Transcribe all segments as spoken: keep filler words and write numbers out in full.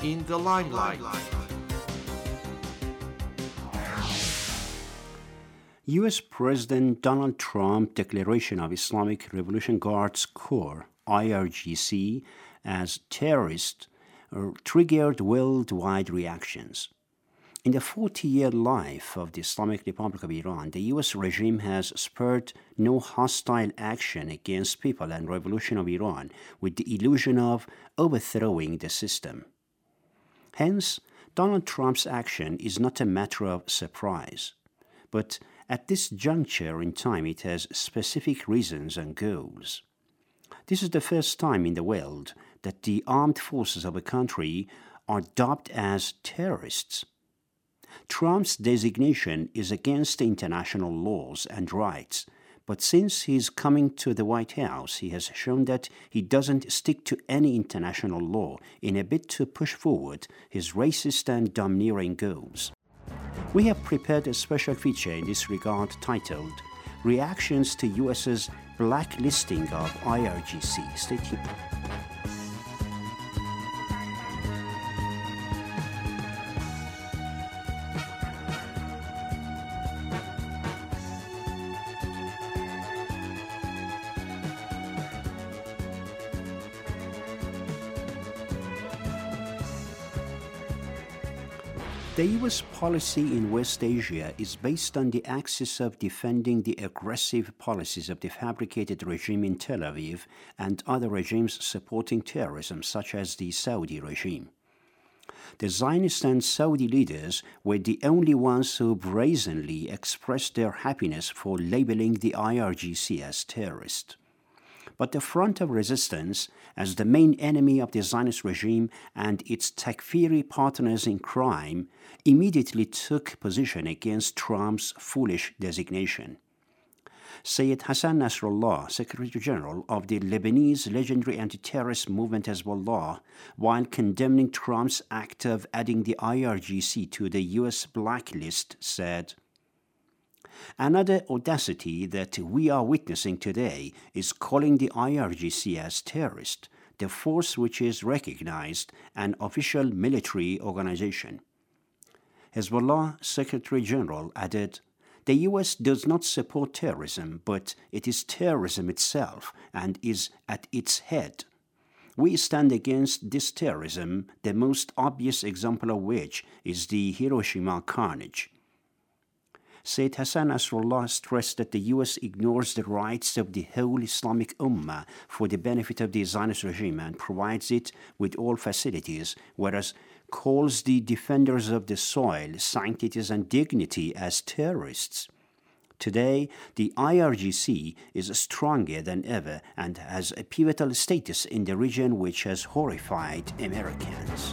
in the limelight. U S. President Donald Trump declaration of Islamic Revolution Guards Corps, I R G C, as terrorists uh, triggered worldwide reactions. In the forty-year life of the Islamic Republic of Iran, the U S regime has spurred no hostile action against people and revolution of Iran with the illusion of overthrowing the system. Hence, Donald Trump's action is not a matter of surprise, but at this juncture in time it has specific reasons and goals. This is the first time in the world that the armed forces of a country are dubbed as terrorists. Trump's designation is against international laws and rights, but since he's coming to the White House, he has shown that he doesn't stick to any international law in a bid to push forward his racist and domineering goals. We have prepared a special feature in this regard titled Reactions to U S's Blacklisting of I R G C. Stay tuned. The U S policy in West Asia is based on the axis of defending the aggressive policies of the fabricated regime in Tel Aviv and other regimes supporting terrorism, such as the Saudi regime. The Zionist and Saudi leaders were the only ones who brazenly expressed their happiness for labeling the I R G C as terrorist. But the Front of Resistance, as the main enemy of the Zionist regime and its Takfiri partners in crime, immediately took position against Trump's foolish designation. Sayyid Hassan Nasrallah, Secretary General of the Lebanese legendary anti-terrorist movement Hezbollah, while condemning Trump's act of adding the I R G C to the U S blacklist, said, "Another audacity that we are witnessing today is calling the I R G C as terrorist, the force which is recognized an official military organization." Hezbollah Secretary General added, "The U S does not support terrorism, but it is terrorism itself and is at its head. We stand against this terrorism, the most obvious example of which is the Hiroshima carnage." Sayyid Hassan Nasrallah stressed that the U S ignores the rights of the whole Islamic Ummah for the benefit of the Zionist regime and provides it with all facilities, whereas calls the defenders of the soil, sanctities, and dignity as terrorists. Today, the I R G C is stronger than ever and has a pivotal status in the region which has horrified Americans.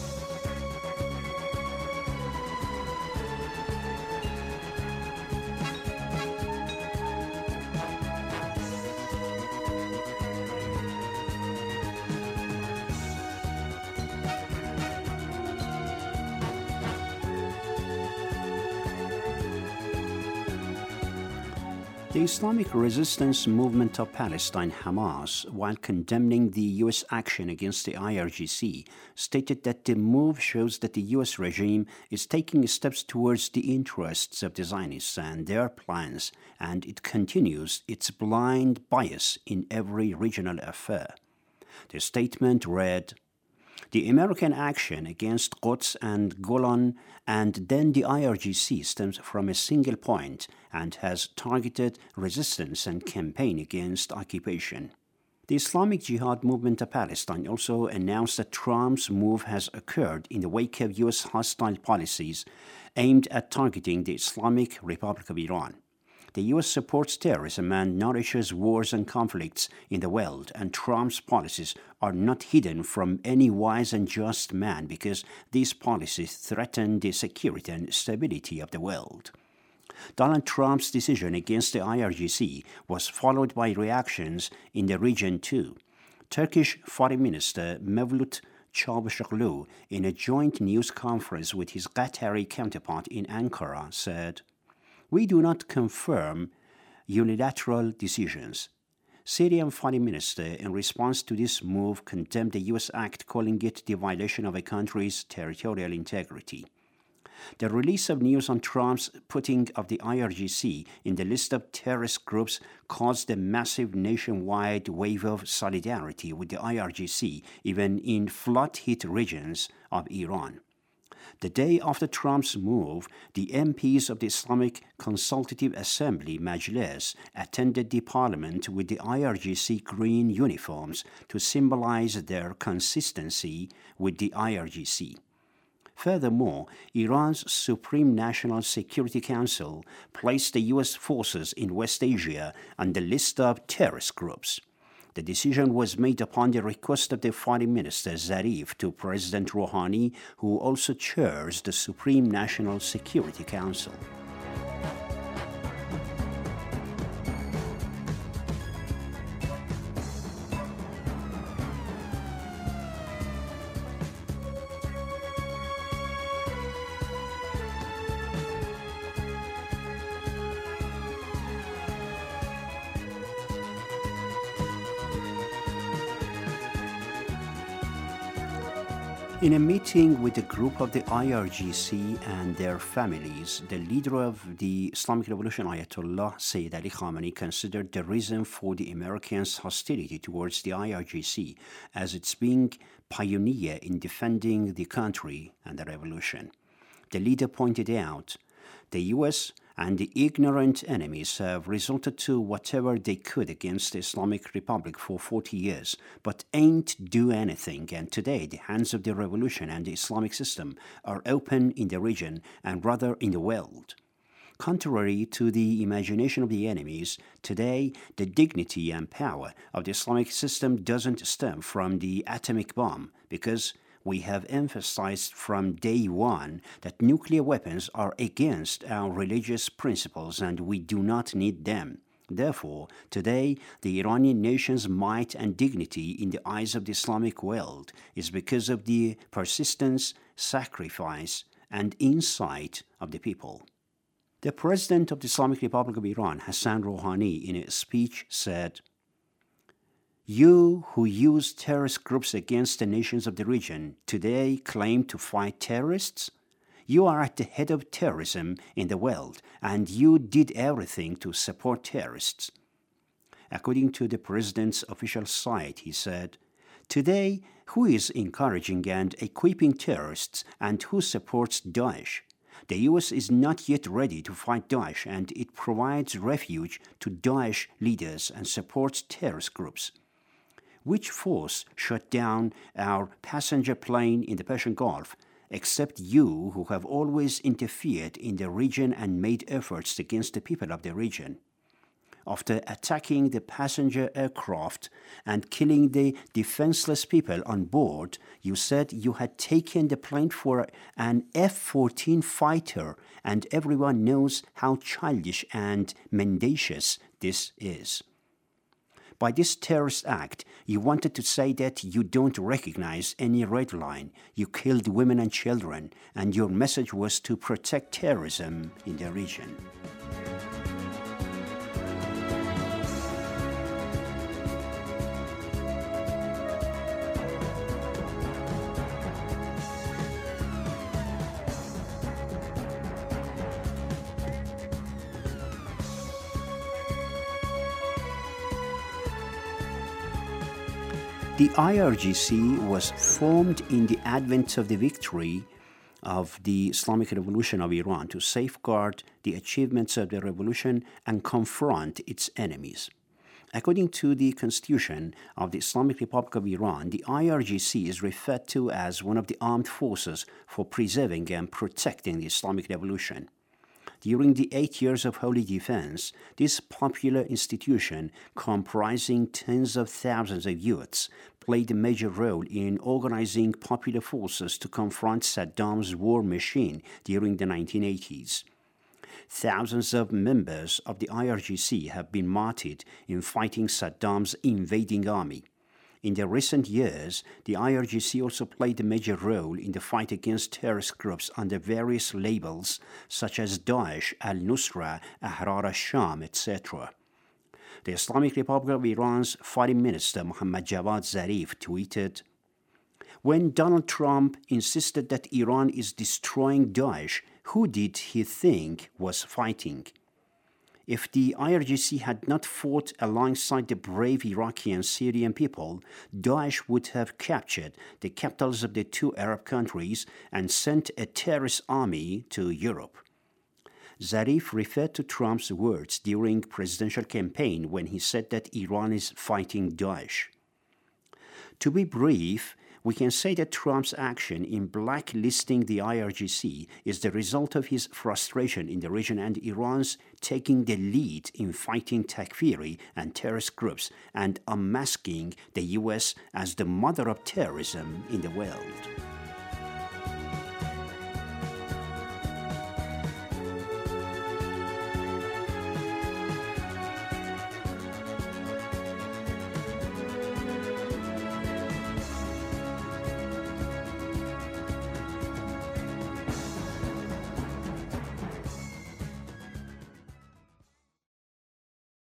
The Islamic Resistance Movement of Palestine, Hamas, while condemning the U S action against the I R G C, stated that the move shows that the U S regime is taking steps towards the interests of the Zionists and their plans, and it continues its blind bias in every regional affair. The statement read, "The American action against Quds and Golan and then the I R G C stems from a single point and has targeted resistance and campaign against occupation." The Islamic Jihad Movement of Palestine also announced that Trump's move has occurred in the wake of U S hostile policies aimed at targeting the Islamic Republic of Iran. The U S supports terrorism and nourishes wars and conflicts in the world, and Trump's policies are not hidden from any wise and just man because these policies threaten the security and stability of the world. Donald Trump's decision against the I R G C was followed by reactions in the region too. Turkish Foreign Minister Mevlut Çavuşoğlu, in a joint news conference with his Qatari counterpart in Ankara, said, "We do not confirm unilateral decisions. Syrian Foreign Minister, in response to this move, condemned the U S act, calling it the violation of a country's territorial integrity. The release of news on Trump's putting of the I R G C in the list of terrorist groups caused a massive nationwide wave of solidarity with the I R G C, even in flood-hit regions of Iran. The day after Trump's move, the M Ps of the Islamic Consultative Assembly, Majlis, attended the parliament with the I R G C green uniforms to symbolize their consistency with the I R G C. Furthermore, Iran's Supreme National Security Council placed the U S forces in West Asia on the list of terrorist groups. The decision was made upon the request of the Foreign Minister Zarif to President Rouhani, who also chairs the Supreme National Security Council. In a meeting with a group of the I R G C and their families, the leader of the Islamic Revolution, Ayatollah Sayyid Ali Khamenei, considered the reason for the Americans' hostility towards the I R G C as its being pioneer in defending the country and the revolution. The leader pointed out the U S and the ignorant enemies have resorted to whatever they could against the Islamic Republic for forty years, but ain't do anything, and today the hands of the revolution and the Islamic system are open in the region and rather in the world. Contrary to the imagination of the enemies, today the dignity and power of the Islamic system doesn't stem from the atomic bomb, because we have emphasized from day one that nuclear weapons are against our religious principles and we do not need them. Therefore, today, the Iranian nation's might and dignity in the eyes of the Islamic world is because of the persistence, sacrifice, and insight of the people. The President of the Islamic Republic of Iran, Hassan Rouhani, in a speech said, "You who use terrorist groups against the nations of the region today claim to fight terrorists? You are at the head of terrorism in the world, and you did everything to support terrorists." According to the president's official site, he said, "Today, who is encouraging and equipping terrorists and who supports Daesh? The U S is not yet ready to fight Daesh, and it provides refuge to Daesh leaders and supports terrorist groups. Which force shut down our passenger plane in the Persian Gulf, except you who have always interfered in the region and made efforts against the people of the region? After attacking the passenger aircraft and killing the defenseless people on board, you said you had taken the plane for an F fourteen fighter, and everyone knows how childish and mendacious this is. By this terrorist act, you wanted to say that you don't recognize any red line, you killed women and children, and your message was to protect terrorism in the region." The I R G C was formed in the advent of the victory of the Islamic Revolution of Iran to safeguard the achievements of the revolution and confront its enemies. According to the Constitution of the Islamic Republic of Iran, the I R G C is referred to as one of the armed forces for preserving and protecting the Islamic Revolution. During the eight years of holy defense, this popular institution, comprising tens of thousands of youths, played a major role in organizing popular forces to confront Saddam's war machine during the nineteen eighties. Thousands of members of the I R G C have been martyred in fighting Saddam's invading army. In the recent years, the I R G C also played a major role in the fight against terrorist groups under various labels such as Daesh, al-Nusra, Ahrar al-Sham, et cetera. The Islamic Republic of Iran's Foreign Minister Mohammad Javad Zarif tweeted, "When Donald Trump insisted that Iran is destroying Daesh, who did he think was fighting? If the I R G C had not fought alongside the brave Iraqi and Syrian people, Daesh would have captured the capitals of the two Arab countries and sent a terrorist army to Europe." Zarif referred to Trump's words during presidential campaign when he said that Iran is fighting Daesh. To be brief, we can say that Trump's action in blacklisting the I R G C is the result of his frustration in the region and Iran's taking the lead in fighting Takfiri and terrorist groups and unmasking the U S as the mother of terrorism in the world.